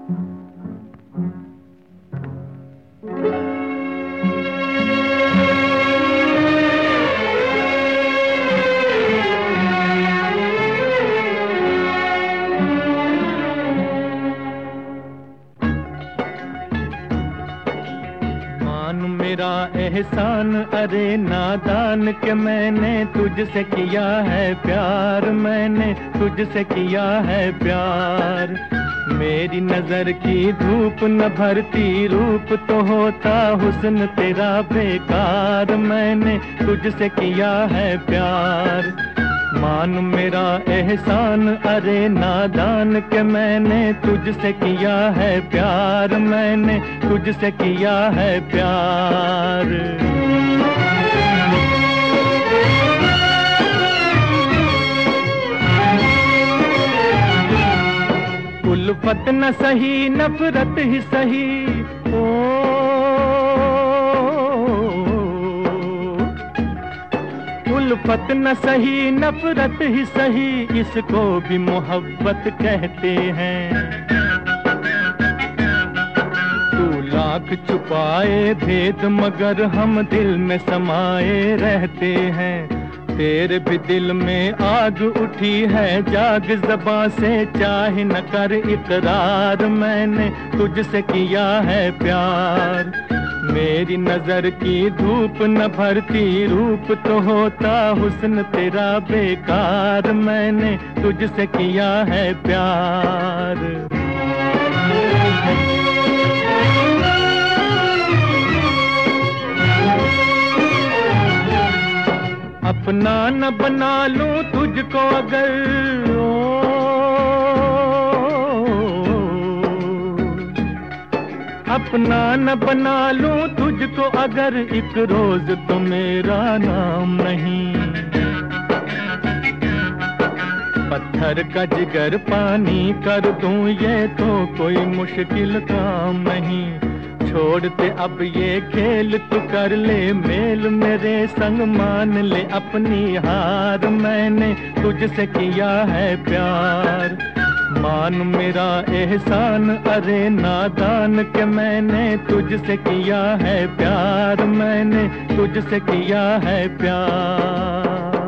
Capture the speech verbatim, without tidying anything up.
मेरा एहसान अरे नादान के मैंने तुझसे किया है प्यार, मैंने तुझसे किया है प्यार। मेरी नजर की धूप न भरती रूप तो होता हुस्न तेरा बेकार, मैंने तुझसे किया है प्यार। मान मेरा एहसान अरे नादान के मैंने तुझसे किया है प्यार, मैंने तुझसे किया है प्यार। उल्फत न सही नफरत ही सही, ओ उल्फत न सही नफरत ही सही, इसको भी मोहब्बत कहते हैं। तू लाख छुपाए भेद मगर हम दिल में समाये रहते हैं। तेरे भी दिल में आग उठी है जाग ज़बां से चाहे न कर इकरार, मैंने तुझसे किया है प्यार। मेरी नजर की धूप न भरती रूप तो होता हुस्न तेरा बेकार, मैंने तुझसे किया है प्यार। अपना न बना लूं तुझको अगर, अपना न बना लूं तुझको अगर एक रोज तो मेरा नाम नहीं। पत्थर का जिगर पानी कर दूं ये तो कोई मुश्किल काम नहीं। छोड़ते अब ये खेल तू कर ले मेल मेरे संग मान ले अपनी हार, मैंने तुझसे किया है प्यार। मान मेरा एहसान अरे नादान के मैंने तुझसे किया है प्यार, मैंने तुझसे किया है प्यार।